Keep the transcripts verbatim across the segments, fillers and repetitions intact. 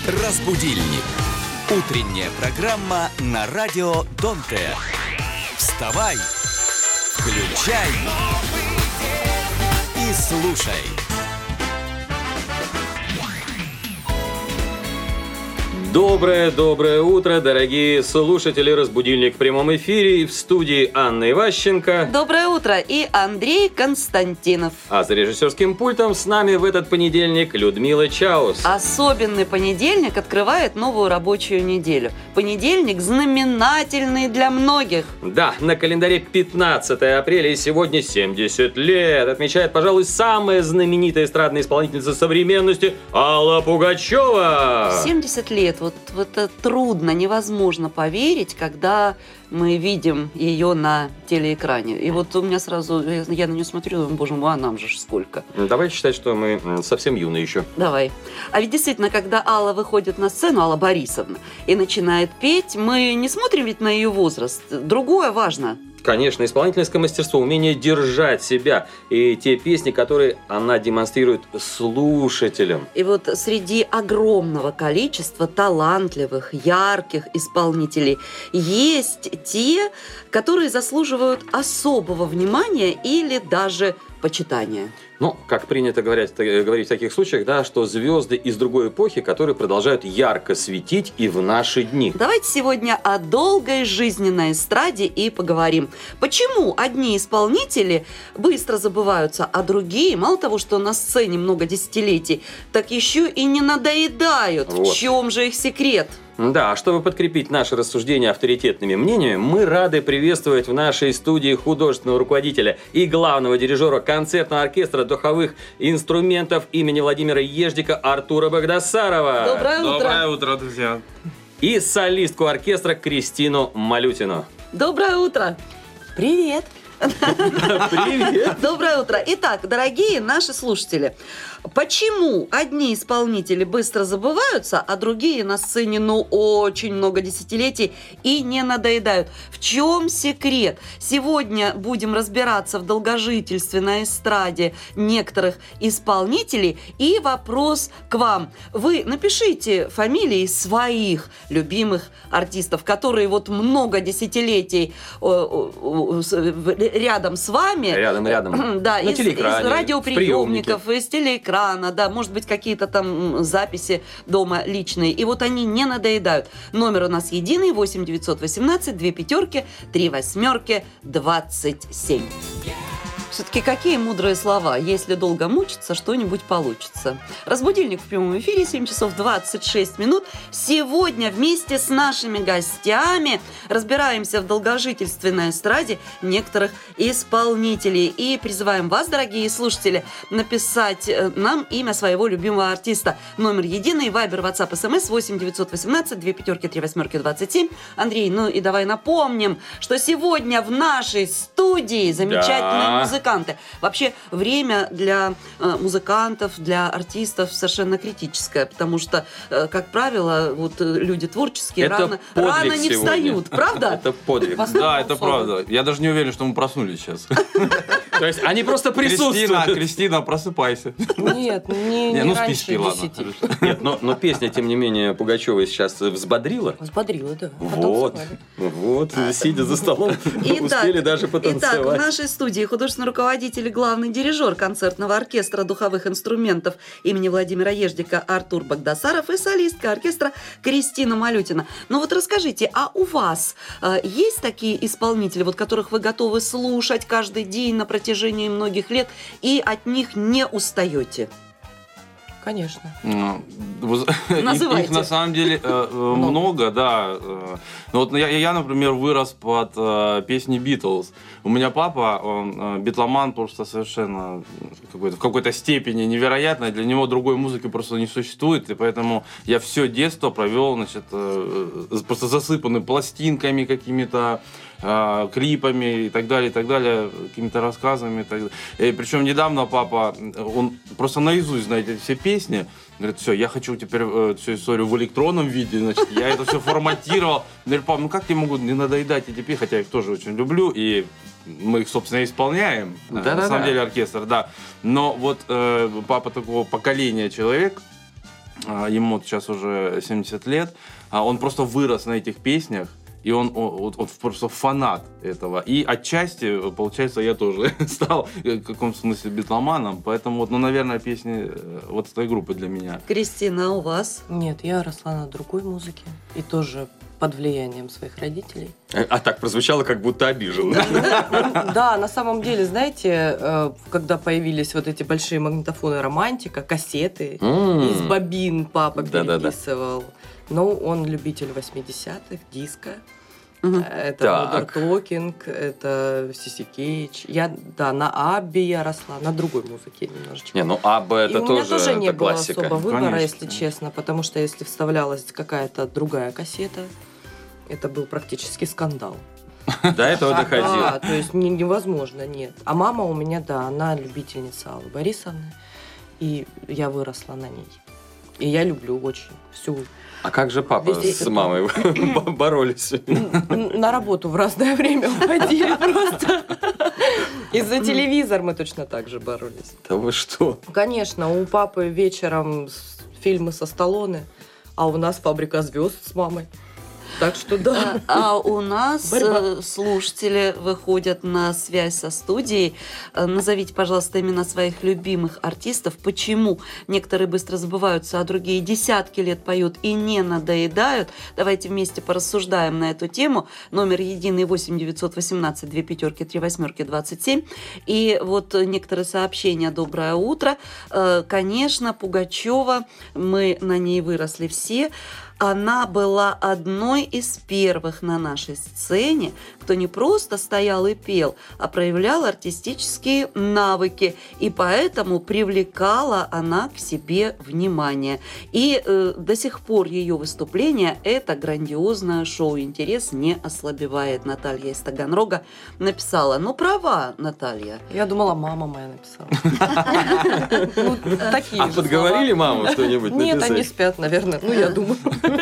Разбудильник. Утренняя программа на радио Донте. Вставай, включай и слушай. Доброе-доброе утро, дорогие слушатели. Разбудильник в прямом эфире. И в студии Анна Иващенко. Доброе утро. И Андрей Константинов. А за режиссерским пультом с нами в этот понедельник Людмила Чаус. Особенный понедельник открывает новую рабочую неделю. Понедельник знаменательный для многих. Да, на календаре пятнадцатое апреля, и сегодня семьдесят лет отмечает, пожалуй, самая знаменитая эстрадная исполнительница современности Алла Пугачева. семьдесят лет. Вот, вот это трудно, невозможно поверить, когда мы видим ее на телеэкране. И вот у меня сразу, я на нее смотрю, думаю, боже мой, а нам же сколько. Давайте считать, что мы совсем юные еще. Давай. А ведь действительно, когда Алла выходит на сцену, Алла Борисовна, и начинает петь, мы не смотрим ведь на ее возраст. Другое важно. Конечно, исполнительское мастерство, умение держать себя и те песни, которые она демонстрирует слушателям. И вот среди огромного количества талантливых, ярких исполнителей есть те, которые заслуживают особого внимания или даже почитания. Ну, как принято говорить, говорить в таких случаях, да, что звезды из другой эпохи, которые продолжают ярко светить и в наши дни. Давайте сегодня о долгой жизни на эстраде и поговорим. Почему одни исполнители быстро забываются, а другие, мало того, что на сцене много десятилетий, так еще и не надоедают. Вот. В чем же их секрет? Да, чтобы подкрепить наше рассуждение авторитетными мнениями, мы рады приветствовать в нашей студии художественного руководителя и главного дирижера концертного оркестра духовых инструментов имени Владимира Еждика Артура Багдасарова. Доброе утро. Доброе утро, друзья. И солистку оркестра Кристину Малютину. Доброе утро. Привет. Привет. Доброе утро. Итак, дорогие наши слушатели, почему одни исполнители быстро забываются, а другие на сцене, ну, очень много десятилетий и не надоедают? В чем секрет? Сегодня будем разбираться в долгожительстве на эстраде некоторых исполнителей. И вопрос к вам. Вы напишите фамилии своих любимых артистов, которые вот много десятилетий рядом с вами. Рядом-рядом. Да, на из, телеэкране, из радиоприемников, из телеэкрана, да, может быть, какие-то там записи дома личные. И вот они не надоедают. Номер у нас единый: восемь девятьсот восемнадцать две пятерки три восьмерки двадцать семь. Все-таки какие мудрые слова. Если долго мучиться, что-нибудь получится. Разбудильник в прямом эфире, семь часов двадцать шесть минут. Сегодня вместе с нашими гостями разбираемся в долгожительстве на эстраде некоторых исполнителей. И призываем вас, дорогие слушатели, написать нам имя своего любимого артиста. Номер единый, вайбер, ватсап, смс восемь девятьсот восемнадцать две пятерки три восьмерки двадцать семь. Андрей, ну и давай напомним, что сегодня в нашей студии замечательные Да. музыканты. Вообще время для э, музыкантов, для артистов совершенно критическое, потому что, э, как правило, вот э, люди творческие Это рано, подвиг рано не сегодня. встают, правда? Это подвиг. Да, это правда. Я даже не уверен, что мы проснулись сейчас. То есть они просто Кристина, присутствуют. Кристина, просыпайся. Нет, не, Не, не ну спи, раньше спи, ладно. десяти. Нет, но, но песня, тем не менее, Пугачевой сейчас взбодрила. Взбодрила, да. Потом Вот, спали. вот, сидя за столом, успели даже Итак, в потанцевать. нашей студии художественный руководитель и главный дирижер концертного оркестра духовых инструментов имени Владимира Еждика Артур Багдасаров и солистка оркестра Кристина Малютина. Ну вот расскажите, а у вас э, есть такие исполнители, вот которых вы готовы слушать каждый день на протяжении многих лет и от них не устаете? Конечно. Ну, вы- Называйте. Их на самом деле э, э, много, да. э. Ну, вот я, я, например, вырос под э, песни Битлз. У меня папа, он э, битломан просто совершенно какой-то, в какой-то степени невероятной. Для него другой музыки просто не существует. И поэтому я все детство провел, значит, э, э, просто засыпанный пластинками какими-то, э, клипами и так далее, и так далее, какими-то рассказами. И так далее. И причем недавно папа, он просто наизусть знает эти все песни. Говорит, все, я хочу теперь э, всю историю в электронном виде, значит, я это все форматировал. Говорит, пап, ну как тебе могут не надоедать эти песни, хотя я их тоже очень люблю, и мы их, собственно, исполняем, Да, на да, самом да. деле оркестр, да. Но вот э, папа такого поколения человек, а, ему вот сейчас уже семьдесят лет, а он просто вырос на этих песнях, и он, он, он просто фанат этого. И отчасти, получается, я тоже стал в каком-то смысле битломаном, поэтому, вот, ну, наверное, песни вот этой группы для меня. Кристина, а у вас? Нет, я росла на другой музыке. И тоже под влиянием своих родителей. А, а так прозвучало, как будто обижен. Да, на самом деле, знаете, э, когда появились вот эти большие магнитофоны романтика, кассеты, М. из бобин папа Да-да-да. переписывал. Ну, он любитель восьмидесятых, диско. Мгм. Это Так. Modern Talking, это Сиси Кейдж. Я, да, на Абби я росла, на другой музыке немножечко. Не, ну Абба это И у меня тоже, тоже не это было классика. особо выбора, Конечно, если конечно. честно, потому что если вставлялась какая-то другая кассета, это был практически скандал. До этого доходило. Да, то есть не- невозможно, нет. А мама у меня, да, она любительница Аллы Борисовны, и я выросла на ней. И я люблю очень всю. А как же папа Везде с это- мамой боролись? Н- На работу в разное время уходили просто. И за телевизор мы точно так же боролись. Да вы что? Конечно, у папы вечером с- фильмы со Сталлоне, а у нас «Фабрика звезд» с мамой. Так что да. А, а у нас Борьба. э, слушатели выходят на связь со студией. Э, Назовите, пожалуйста, имена своих любимых артистов. Почему некоторые быстро забываются, а другие десятки лет поют и не надоедают? Давайте вместе порассуждаем на эту тему. Номер единый восемь девятьсот восемнадцать две пятерки три восьмерки двадцать семь. И вот некоторые сообщения. Доброе утро. Э, Конечно, Пугачева, мы на ней выросли все. Она была одной из первых на нашей сцене, кто не просто стоял и пел, а проявлял артистические навыки, и поэтому привлекала она к себе внимание. И э, до сих пор ее выступление – это грандиозное шоу. Интерес не ослабевает. Наталья из Таганрога написала. Ну, права, Наталья. Я думала, мама моя написала. Ну, такие А же подговорили слова. маму что-нибудь Нет, они написать? спят, наверное. Ну, я думаю.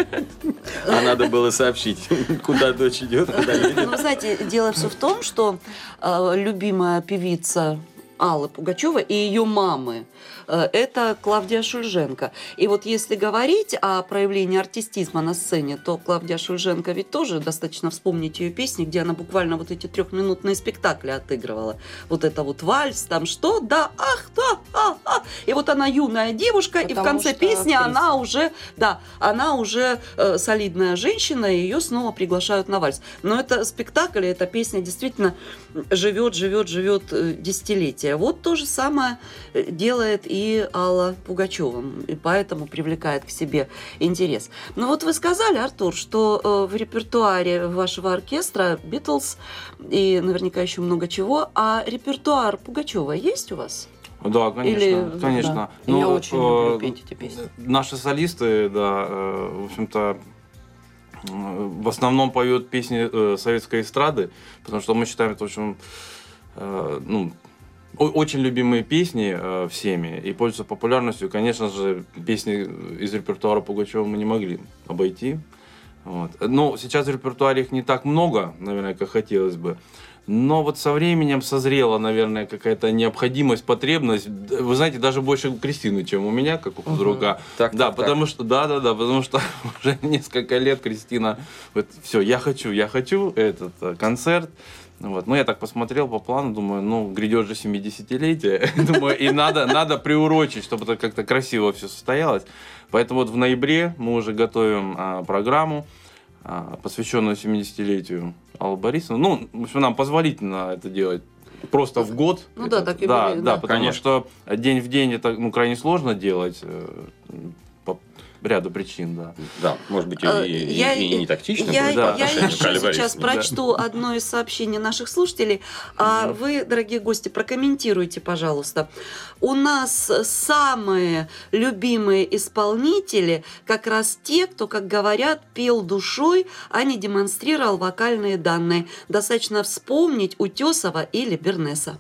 А надо было сообщить, куда дочь идет, куда едет. Ну, вы знаете, дело все в том, что э, любимая певица Аллы Пугачевой и ее мамы э, это Клавдия Шульженко. И вот если говорить о проявлении артистизма на сцене, то Клавдия Шульженко ведь тоже достаточно вспомнить ее песни, где она буквально вот эти трехминутные спектакли отыгрывала. Вот это вот вальс, там что, да, ах, да, а, а. И вот она юная девушка, и в Потому конце что песни актриса. она уже, да, она уже э, солидная женщина, и ее снова приглашают на вальс. Но это спектакль, и эта песня действительно живет, живет, живет э, десятилетия. Вот то же самое э, делает и Алла Пугачева, и поэтому привлекает к себе интерес. Но вот вы сказали, Артур, что э, в репертуаре вашего оркестра Битлз и наверняка еще много чего, а репертуар Пугачева есть у вас? Да, конечно, Или- конечно. Да. Я Ну, очень э, люблю петь эти песни. Наши солисты, да, э, в общем-то, э, в основном поют песни э, советской эстрады, потому что мы считаем это, в общем, э, ну, о- очень любимые песни э, всеми и пользуются популярностью. Конечно же, песни из репертуара Пугачева мы не могли обойти. Вот. Но сейчас в репертуаре их не так много, наверное, как хотелось бы. Но вот со временем созрела, наверное, какая-то необходимость, потребность. Вы знаете, даже больше у Кристины, чем у меня, как у худрука. Так, да, так, потому что, да, да, да, потому что уже несколько лет Кристина, вот, все, я хочу, я хочу этот э, концерт. Вот. Ну, я так посмотрел по плану, думаю, ну, грядет же семидесятилетие, думаю, и надо, надо приурочить, чтобы это как-то красиво все состоялось. Поэтому вот в ноябре мы уже готовим а, программу, а, посвященную семидесятилетию Аллы Борисовны. Ну, в общем, нам позволительно это делать просто в год. Ну да, Это- так и да, были, да, да. потому Конечно. что день в день это, ну, крайне сложно делать э, по ряду причин, да. Да, может быть, и, Э, и- я- и не тактично Я, будет по да. я отношению к еще Алле сейчас Борисовне. прочту одно из сообщений наших слушателей. А вы, дорогие гости, прокомментируйте, пожалуйста. У нас самые любимые исполнители как раз те, кто, как говорят, пел душой, а не демонстрировал вокальные данные. Достаточно вспомнить Утесова или Бернеса.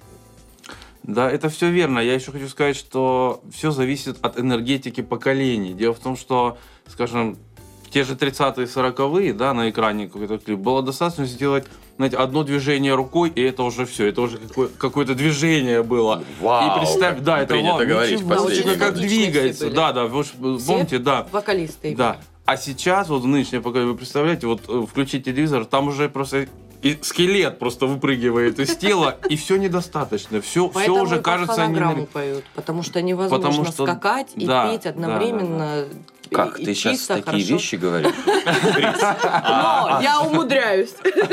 Да, это все верно. Я еще хочу сказать, что все зависит от энергетики поколений. Дело в том, что, скажем, в те же тридцатые, сороковые, да, на экране какой-то клип, было достаточно сделать, знаете, одно движение рукой, и это уже все, это уже какое- какое-то движение было. Вау, И представь, как да, это принято вау, говорить ничего в последнее себе, как время. двигается, Все были. да, да, вы ж помните, да. Вокалисты. Да. А сейчас, вот в нынешнее поколение, вы представляете, вот э, включить телевизор, там уже просто и скелет просто выпрыгивает из тела, и все недостаточно. Все, все Поэтому уже и под кажется фонограмму не... поют, потому что невозможно Потому что- скакать и да, петь да, одновременно. и- Как, и ты сейчас чисто, такие хорошо. вещи говоришь? Но я умудряюсь.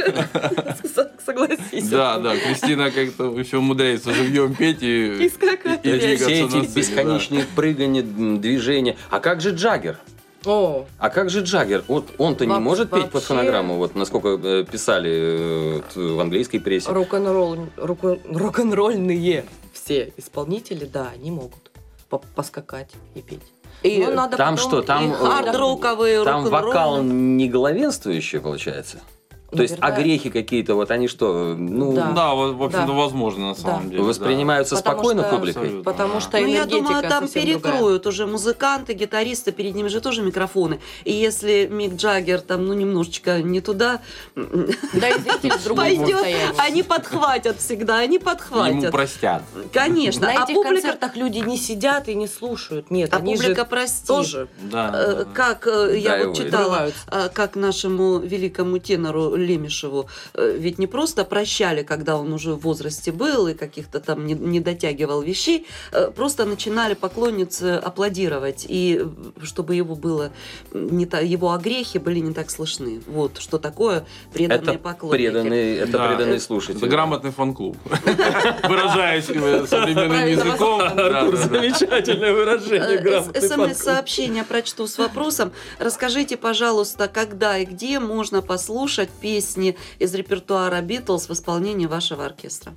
Согласись. Да, да, Кристина как-то еще умудряется живьем петь и, И скакать. и Все двигаться эти на сцене, да. бесконечные прыгания, м, движения. А как же Джаггер? О, А как же Джаггер? Вот он-то не Во- может петь под вообще- фонограмму, вот насколько э, писали э, т- в английской прессе. рок-н-ролл, рок- рок-н-ролльные все исполнители, да, они могут по- поскакать и петь. И Но надо там потом что, там, и э, хард-роковые, Там рок-н-ролл. вокал не главенствующий, получается? То есть Наверное. огрехи какие-то, вот они что, ну, Да. Да, вот, в общем-то, Да. возможно, на самом Да. деле. воспринимаются Потому спокойно что- публикой? Абсолютно. Потому что Ну, я энергетика думаю, там совсем перекроют уже музыканты, гитаристы, перед ними же тоже микрофоны. И если Мик Джаггер там, ну, немножечко не туда другая. Да, и зритель в другом пойдет, состоянии. они подхватят всегда, они Ему подхватят. простят. Конечно. На а этих публика, концертах люди не сидят и не слушают. Нет, а они публика же простит. тоже Да, Э, да, да. Как э, я Да, вот и читала, вырываются. э, как нашему великому тенору Лемешеву, э, ведь не просто прощали, когда он уже в возрасте был и каких-то там не, не дотягивал вещей, э, просто начинали поклонницы аплодировать, и э, чтобы его было не та, его огрехи были не так слышны. Вот что такое преданные Это поклонники. преданный, это Да. преданный Это слушатель. грамотный фан-клуб. Выражаясь э, современным Правильно, языком. Да, да, да. Замечательное выражение, Э, грамотный эс- фан-клуб. СМС-сообщение прочту с вопросом. Расскажите, пожалуйста, когда и где можно послушать песни из репертуара Битлз в исполнении вашего оркестра?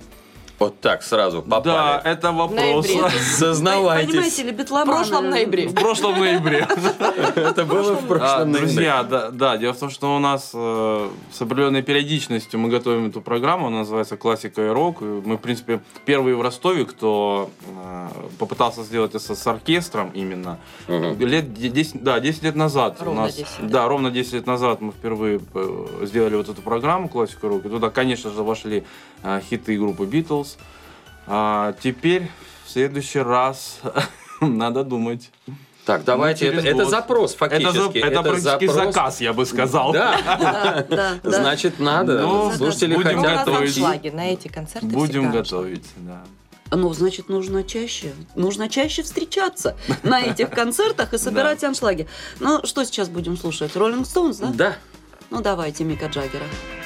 Вот так сразу Да, попали. это вопрос. ноябре. Сознавайтесь. Понимаете ли, В битломаны... прошлом ноябре. В прошлом ноябре. Это было в А, прошлом ноябре. Друзья, да, да, дело в том, что у нас э, с определенной периодичностью мы готовим эту программу, она называется «Классика и рок». И мы, в принципе, первые в Ростове, кто э, попытался сделать это с оркестром именно. Мгм. Лет десять, да, десять лет назад. у Ровно нас, десять, да. да. ровно десять лет назад мы впервые э, сделали вот эту программу «Классика и рок». И туда, конечно же, вошли э, хиты группы «Битлз». А теперь в следующий раз надо думать. Так, давайте, Ну, через это, это год. запрос Это, за- фактически. это практически запрос. заказ, я бы сказал. Да, Да, да, да. значит, надо. Ну, Слушатели будем У хотят нас готовить. прийти. аншлаги, на эти концерты Будем всегда готовить, да. Ну, значит, нужно чаще. Нужно чаще встречаться на этих концертах и собирать аншлаги. Ну, что сейчас будем слушать? Роллинг Стоунс, да? Да. Ну, давайте Мика Джаггера.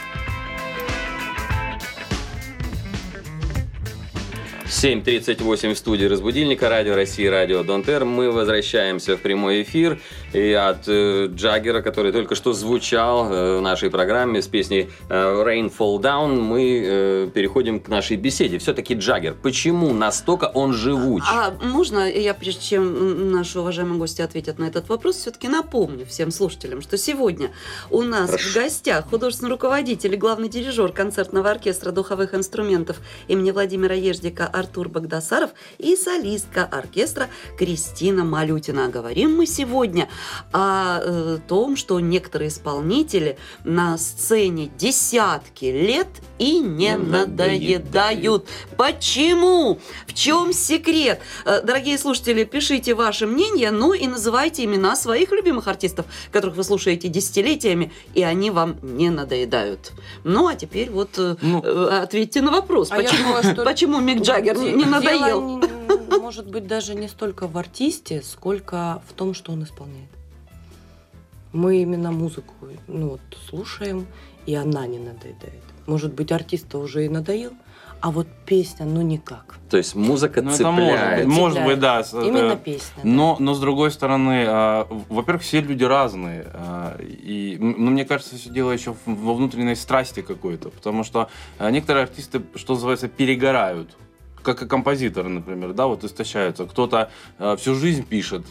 семь тридцать восемь в студии «Разбудильника», Радио России, Радио Донтер. Мы возвращаемся в прямой эфир. И от э, Джаггера, который только что звучал э, в нашей программе с песней э, «Rain Fall Down», мы э, переходим к нашей беседе. Все-таки Джаггер, почему настолько он живуч? А можно я, прежде чем наши уважаемые гости ответят на этот вопрос, все-таки напомню всем слушателям, что сегодня у нас Хорошо. в гостях художественный руководитель и главный дирижер концертного оркестра духовых инструментов имени Владимира Еждика Артур Багдасаров и солистка оркестра Кристина Малютина. Говорим мы сегодня о э, том, что некоторые исполнители на сцене десятки лет и не Не надоедают. надоедают. Почему? В чем секрет? Э, Дорогие слушатели, пишите ваше мнение, ну и называйте имена своих любимых артистов, которых вы слушаете десятилетиями, и они вам не надоедают. Ну, а теперь вот э, Ну. э, ответьте на вопрос, А я почему, думаю, что почему Мик Джаггер не, не Дело надоел? не- может быть, даже не столько в артисте, сколько в том, что он исполняет. Мы именно музыку ну, вот, слушаем, и она не надоедает. Может быть, артиста уже и надоел, а вот песня, ну никак. То есть музыка Ну, это может быть, цепляет. может быть, да. с- Именно э, песня. да. Но, но с другой стороны, а, во-первых, все люди разные. а, И, м, ну, мне кажется, все дело еще в- во внутренней страсти какой-то. Потому что а, некоторые артисты, что называется, перегорают. Как и композиторы, например, да, вот истощаются. Кто-то а, всю жизнь пишет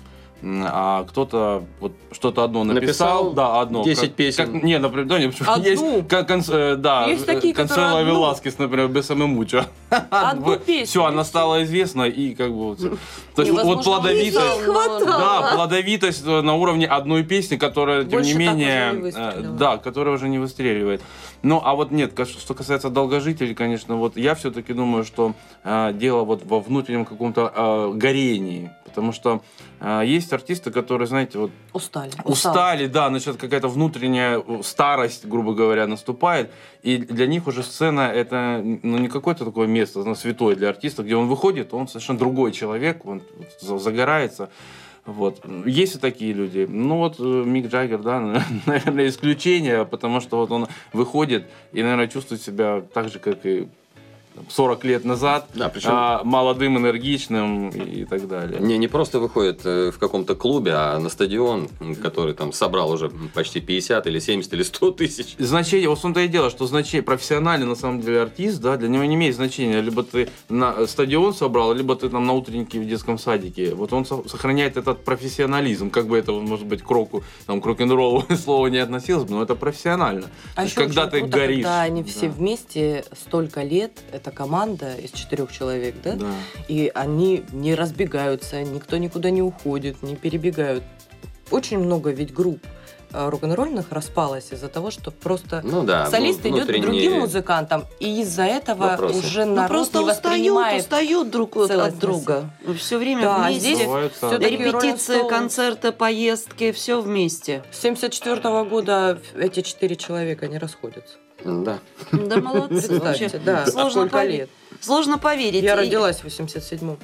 а кто-то вот что-то одно написал, Написал да, одно. десять как, песен. Как, не, например, да, не, Одну? есть, как, конс, э, да, Есть такие, которые Консуэла одну. Веласкес, например, «Бесаме мучо». Одну песню. Все, она стала известна, и как бы... Вот, то есть вот, вот Невозможно плодовитость... написал, но- Да, плодовитость на уровне одной песни, которая, тем Больше не так менее, уже не выстреливает. э, да, которая уже не выстреливает. Ну, а вот нет, ка- что касается долгожителей, конечно, вот я все-таки думаю, что э, дело вот во внутреннем каком-то э, горении, потому что э, есть артисты, которые, знаете, вот Устали. устали, да, начинает какая-то внутренняя старость, грубо говоря, наступает, и для них уже сцена это ну, не какое-то такое место, ну, святое для артиста, где он выходит, он совершенно другой человек, он загорается. Вот. Есть и такие люди. Ну вот э, Мик Джаггер, да, наверное, исключение, потому что вот он выходит и, наверное, чувствует себя так же, как и там, сорок лет назад, Да, причем- а, молодым, энергичным и, и так далее. Не, не просто выходит э, в каком-то клубе, а на стадион, м, который там собрал уже почти пятьдесят или семьдесят или сто тысяч. Значение, вот в том-то и дело, что значение, профессиональный на самом деле артист, да, для него не имеет значения, либо ты на стадион собрал, либо ты там на утреннике в детском садике. Вот он со- сохраняет этот профессионализм, как бы это, может быть, к року, там, к рок-н-роллу слово не относилось бы, но это профессионально. А То есть, еще когда очень ты круто, горишь. когда они все Да. вместе столько лет, это команда из четырех человек, да? Да. И они не разбегаются, никто никуда не уходит, не перебегают. Очень много ведь групп э, рок-н-ролльных распалось из-за того, что просто Ну да. солист ну, идет к внутренние другим музыкантам, и из-за этого вопросы. уже Ну, народ просто не устают, воспринимает. устают друг от, от целостность. друга. Все время Да, а вместе. здесь Бывает так. всё-таки Репетиции, Rolling Stones. концерты, поездки, все вместе. С семьдесят четвёртого года эти четыре человека не расходятся. Да. Да, молодцы. Вообще, Представьте, да, сложно сколько поверить. лет. Сложно поверить. Я И- родилась в восемьдесят седьмом.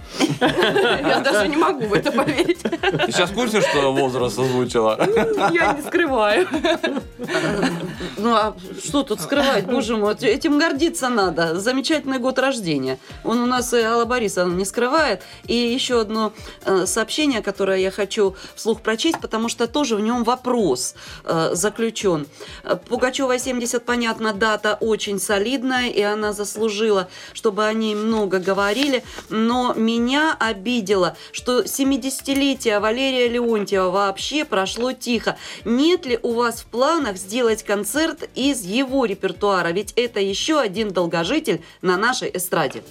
Я даже не могу в это поверить. Ты сейчас в курсе, что возраст озвучила? Я не скрываю. Ну, а что тут скрывать, боже мой, этим гордиться надо. Замечательный год рождения. Он у нас и Алла Борисовна не скрывает. И еще одно э, сообщение, которое я хочу вслух прочесть, потому что тоже в нем вопрос э, заключен. Э, Пугачева семьдесят, понятно, дата очень солидная, и она заслужила, чтобы о ней много говорили. Но меня обидело, что семидесятилетие Валерия Леонтьева вообще прошло тихо. Нет ли у вас в планах сделать концерт из его репертуара? Ведь это еще один долгожитель на нашей эстраде.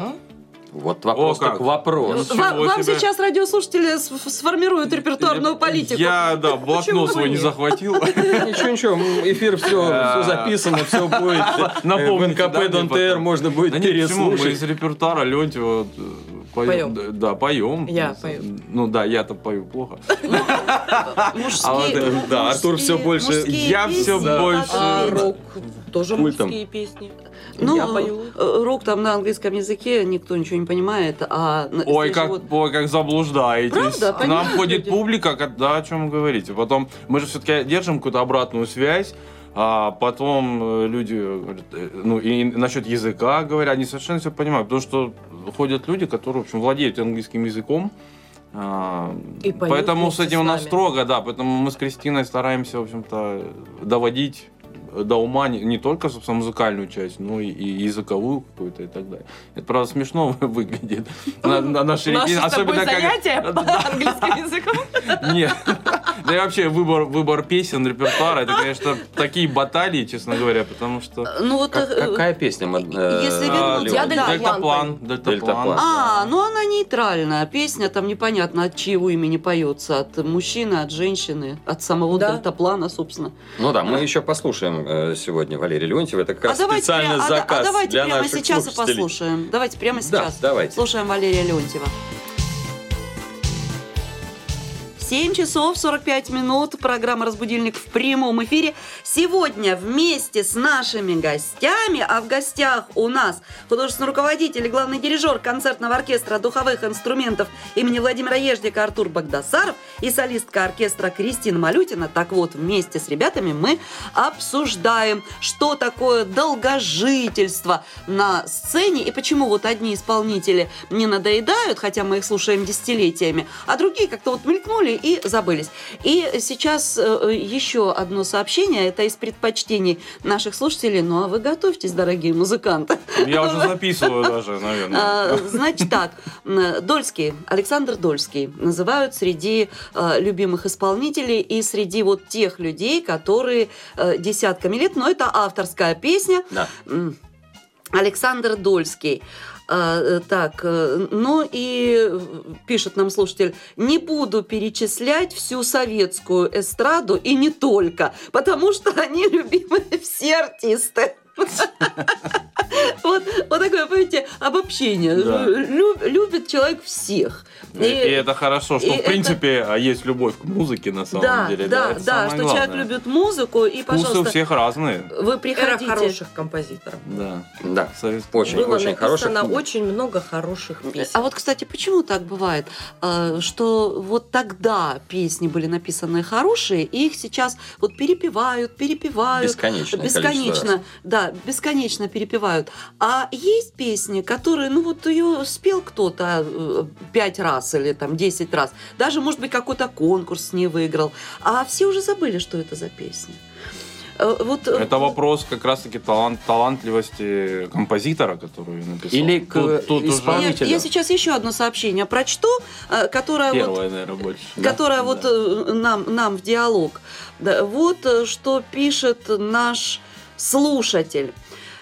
Вот вопрос О, как. так вопрос. Ничего Вам, вам себе. сейчас радиослушатели с- сформируют репертуарную политику. Я, да, Почему блокнот бы свой не нет? захватил. Ничего, ничего, эфир все, записано, все будет. э, Напомните, В да, эн ка пэ мне Дон Тэ Эр потом. можно будет Да нет, почему? Мы из переслушать. репертуара Леонтьева э, поем. Поем. Да, да, поем. Я пою. Ну да, я-то пою плохо. Мужские, А вот, э, да, Артур всё мужские- больше- мужские я песни, всё как больше- А петь. рок тоже Культом. мужские песни. Ну, Я пою. э, рок там на английском языке, никто ничего не понимает. А на- Ой, здесь же как, вот- ой, как заблуждаетесь. Правда? К нам Понимают ходит люди? публика, как- да, о чем вы говорите. Потом мы же все-таки держим какую-то обратную связь. А потом э, люди говорят, э, ну и насчет языка говорят, они совершенно все понимают, потому что ходят люди, которые, в общем, владеют английским языком. А, И поют поэтому с вместе этим с у нас нами. строго, да, поэтому мы с Кристиной стараемся, в общем-то, доводить до ума не, не только, собственно, музыкальную часть, но и, и языковую какую-то и так далее. Это, правда, смешно выглядит. На, на, на середине, Наши с тобой особенно как- занятия по английскому языку. Нет. Да и вообще выбор, выбор песен, репертуара, это, конечно, такие баталии, честно говоря, потому что... Ну вот, Как- э, Какая песня? мод- э, если а, вернуться- Леонтьева? Я Дельтаплан. Дельтаплан. Дельтаплан. А, ну она нейтральная. Песня там непонятно от чьего имени поется. От мужчины, от женщины, от самого Да. дельтаплана, собственно. Ну да, мы еще послушаем э, сегодня Валерия Леонтьева. Это как раз давайте, специальный пря- а- заказ а давайте для прямо наших сейчас и слушателей. послушаем. Давайте прямо Да, сейчас. давайте. Слушаем Валерия Леонтьева. семь часов сорок пять минут. Программа «Разбудильник» в прямом эфире. Сегодня вместе с нашими гостями, а в гостях у нас художественный руководитель и главный дирижер концертного оркестра духовых инструментов имени Владимира Еждика Артур Багдасаров и солистка оркестра Кристина Малютина. Так вот, вместе с ребятами мы обсуждаем, что такое долгожительство на сцене и почему вот одни исполнители не надоедают, хотя мы их слушаем десятилетиями, а другие как-то вот мелькнули и забылись. И сейчас э, еще одно сообщение, это из предпочтений наших слушателей. Ну, а вы готовьтесь, дорогие музыканты. Я уже записываю даже, наверное. А, значит так, Дольский, Александр Дольский называют среди э, любимых исполнителей и среди вот тех людей, которые э, десятками лет, но это авторская песня. Да. Александр Дольский. А, так, ну и пишет нам слушатель, не буду перечислять всю советскую эстраду и не только, потому что они любимые все артисты. Вот, вот такое, понимаете, обобщение. Да. Лю- любит человек всех. И, и это хорошо, что и в это- принципе есть любовь к музыке на самом Да, деле. да, это да, самое что главное. человек любит музыку, и, Вкусы пожалуйста, у всех разные. вы Эра приходите. хороших композиторов. Да. Да. Советского. Очень, Было очень написано хороших. очень много хороших песен. А вот, кстати, почему так бывает, э, что вот тогда песни были написаны хорошие, и их сейчас вот перепевают, перепевают. Бесконечное количество Бесконечно, да, бесконечно перепевают. А есть песни, которые, ну вот ее спел кто-то э, пять раз или там десять раз, даже, может быть, какой-то конкурс не выиграл, а все уже забыли, что это за песня. Э, Вот, э, Это вопрос как раз-таки талант, талантливости композитора, который написал. Или к Тут- тут уже исполнителю. я, я сейчас еще одно сообщение прочту, э, которое вот Первое, наверное, больше. да? которая Да. вот э, нам, нам в диалог. Да, вот э, что пишет наш слушатель.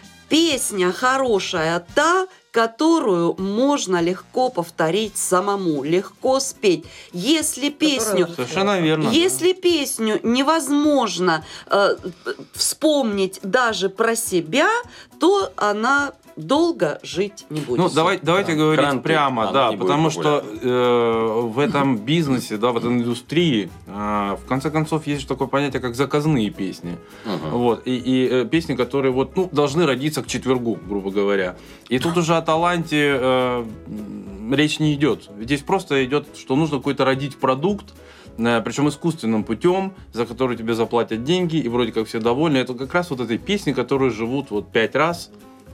Песня хорошая та, которую можно легко повторить самому, легко спеть. Если песню, Совершенно верно. если песню невозможно э, вспомнить даже про себя, то она долго жить не будет. Ну, давай, давайте говорить Кранты, прямо, она да, не будет потому что популярна. э, в этом бизнесе, да, в этой индустрии, э, в конце концов, есть такое понятие, как заказные песни. Мгм. Вот, и, и, э, песни, которые вот, ну, должны родиться к четвергу, грубо говоря. И тут уже о таланте э, м, речь не идет. Здесь просто идет, что нужно какой-то родить продукт, э, причем искусственным путем, за который тебе заплатят деньги, и вроде как все довольны. Это как раз вот этой песни, которые живут вот пять раз,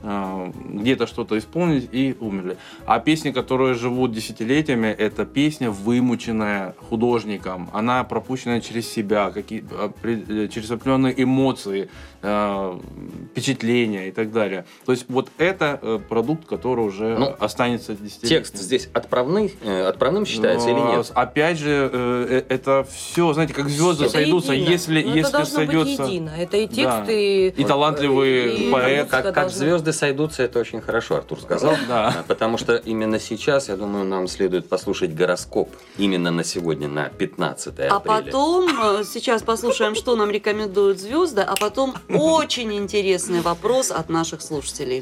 э, где-то что-то исполнить и умерли. А песни, которые живут десятилетиями, это песня, вымученная художником. Она пропущена через себя, какие, опре- через определенные эмоции, э, впечатления и так далее. То есть вот это э, продукт, который уже Ну, останется десятилетиями. Текст здесь отправный, э, отправным считается или Но, нет? Опять же, э, э, это все, знаете, как звезды Это сойдутся, едино. если, Но это если должно сойдется... быть едино. Это и Да. текст, и... И талантливый и поэт. музыка Как, как должна- звезды сойдутся, это очень хорошо, Артур сказал. Да. А, Потому что именно сейчас, я думаю, нам следует послушать гороскоп. Именно на сегодня, на пятнадцатое А апреля. потом, э, сейчас послушаем, что нам рекомендуют звезды, а потом очень интересный вопрос от наших слушателей.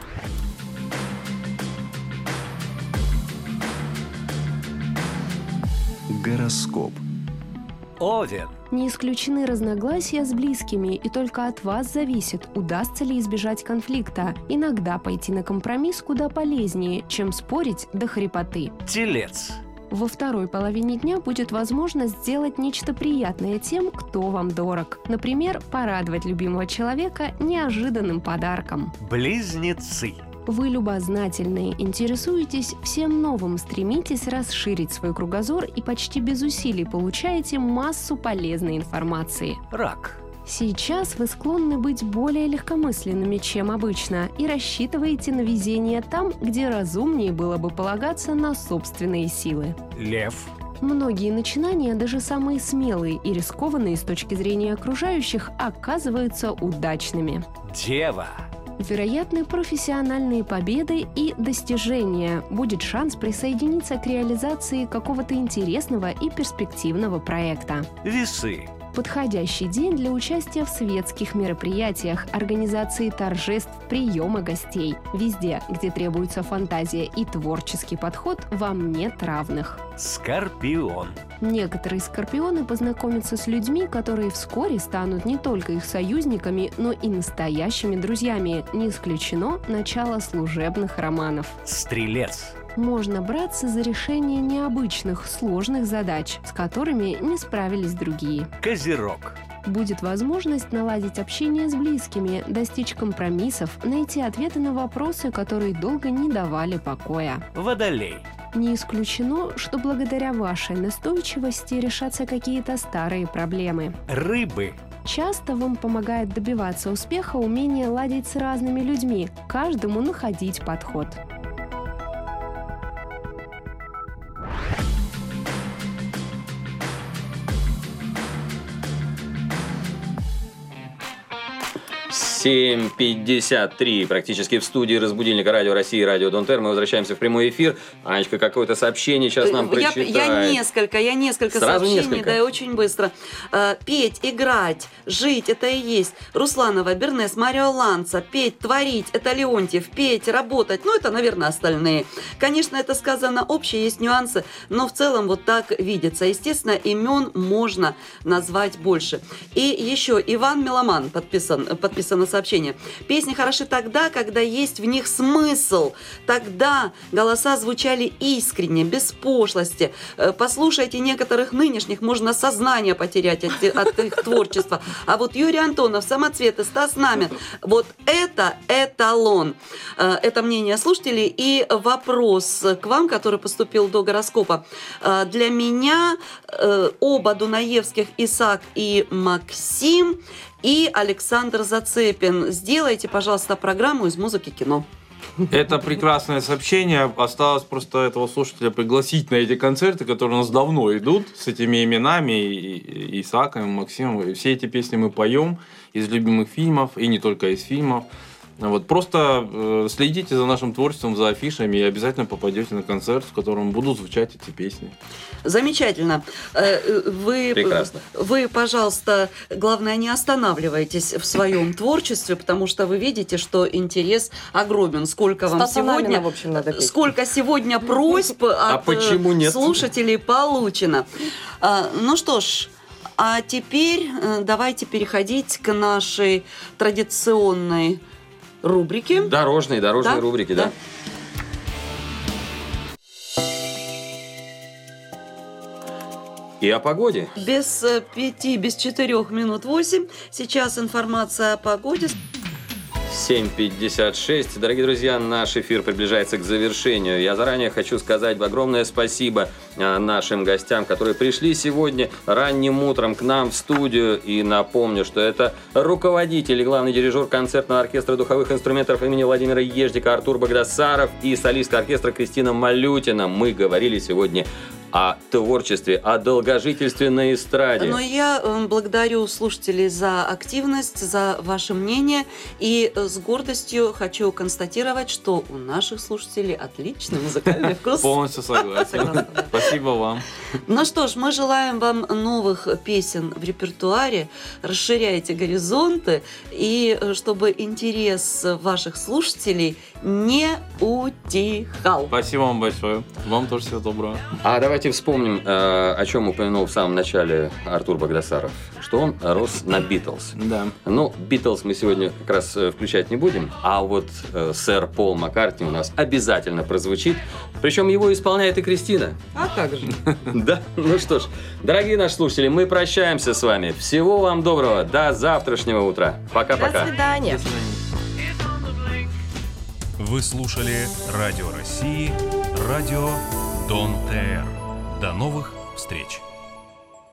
Гороскоп. Овен. Не исключены разногласия с близкими, и только от вас зависит, удастся ли избежать конфликта. Иногда пойти на компромисс куда полезнее, чем спорить до хрипоты. Телец. Во второй половине дня будет возможность сделать нечто приятное тем, кто вам дорог. Например, порадовать любимого человека неожиданным подарком. Близнецы. Вы любознательные, интересуетесь всем новым, стремитесь расширить свой кругозор и почти без усилий получаете массу полезной информации. Рак. Сейчас вы склонны быть более легкомысленными, чем обычно, и рассчитываете на везение там, где разумнее было бы полагаться на собственные силы. Лев. Многие начинания, даже самые смелые и рискованные с точки зрения окружающих, оказываются удачными. Дева. Вероятны профессиональные победы и достижения. Будет шанс присоединиться к реализации какого-то интересного и перспективного проекта. Весы. Подходящий день для участия в светских мероприятиях, организации торжеств, приема гостей. Везде, где требуется фантазия и творческий подход, вам нет равных. Скорпион. Некоторые скорпионы познакомятся с людьми, которые вскоре станут не только их союзниками, но и настоящими друзьями. Не исключено начало служебных романов. Стрелец. Можно браться за решение необычных, сложных задач, с которыми не справились другие. Козерог. Будет возможность наладить общение с близкими, достичь компромиссов, найти ответы на вопросы, которые долго не давали покоя. Водолей. Не исключено, что благодаря вашей настойчивости решатся какие-то старые проблемы. Рыбы. Часто вам помогает добиваться успеха умение ладить с разными людьми, каждому находить подход. семь пятьдесят три. Практически в студии «Разбудильника» Радио России, Радио Донтер. Мы возвращаемся в прямой эфир. Анечка, какое-то сообщение сейчас нам я, прочитает. я несколько, я несколько Сразу сообщений, несколько? да, и очень быстро. Э, петь, играть, жить – это и есть. Русланова, Бернес, Марио Ланца. Петь, творить – это Леонтьев. Петь, работать – ну, это, наверное, остальные. Конечно, это сказано общее, есть нюансы, но в целом вот так видится. Естественно, имен можно назвать больше. И еще Иван Меломан подписан, подписано сообщение. Песни хороши тогда, когда есть в них смысл. Тогда голоса звучали искренне, без пошлости. Э, Послушайте некоторых нынешних, можно сознание потерять от, от их творчества. А вот Юрий Антонов, Самоцветы, Стас Намин, вот это эталон. Э, Это мнение слушателей. И вопрос к вам, который поступил до гороскопа. Э, Для меня э, оба Дунаевских, Исаак и Максим, и Александр Зацепин. Сделайте, пожалуйста, программу из музыки кино. Это прекрасное сообщение. Осталось просто этого слушателя пригласить на эти концерты, которые у нас давно идут, с этими именами, и, и Исааком, и Максимом. И все эти песни мы поем из любимых фильмов, и не только из фильмов. Вот, просто э, следите за нашим творчеством, за афишами, и обязательно попадете на концерт, в котором будут звучать эти песни. Замечательно. Э, Вы, Прекрасно. вы, пожалуйста, главное, не останавливайтесь в своем творчестве, потому что вы видите, что интерес огромен. Сколько вам Стаса Намина, сегодня, в общем, надо петь. сколько сегодня просьб от почему нет? слушателей получено. А, Ну что ж, а теперь э, давайте переходить к нашей традиционной рубрике. Дорожные, дорожные Да? рубрики, да. Да. И о погоде. Без э, пяти, без четырех минут восемь. Сейчас информация о погоде. семь пятьдесят шесть. Дорогие друзья, наш эфир приближается к завершению. Я заранее хочу сказать огромное спасибо а, нашим гостям, которые пришли сегодня ранним утром к нам в студию. И напомню, что это руководитель и главный дирижер концертного оркестра духовых инструментов имени Владимира Еждика Артур Багдасаров и солистка оркестра Кристина Малютина. Мы говорили сегодня о творчестве, о долгожительстве на эстраде. Но я э, благодарю слушателей за активность, за ваше мнение. И э, с гордостью хочу констатировать, что у наших слушателей отличный музыкальный вкус. Полностью согласен. Согласна, да. Спасибо вам. Ну что ж, мы желаем вам новых песен в репертуаре. Расширяйте горизонты. И э, чтобы интерес ваших слушателей не утихал. Спасибо вам большое. Вам тоже всего доброго. А давайте вспомним, э, о чем упомянул в самом начале Артур Багдасаров, что он рос на Битлз. Да. Ну, Битлз мы сегодня как раз э, включать не будем, а вот э, сэр Пол Маккартни у нас обязательно прозвучит, причем его исполняет и Кристина. А как же? Да, ну что ж, дорогие наши слушатели, мы прощаемся с вами. Всего вам доброго, до завтрашнего утра. Пока-пока. До свидания. Вы слушали Радио России, Радио Дон ТР. До новых встреч!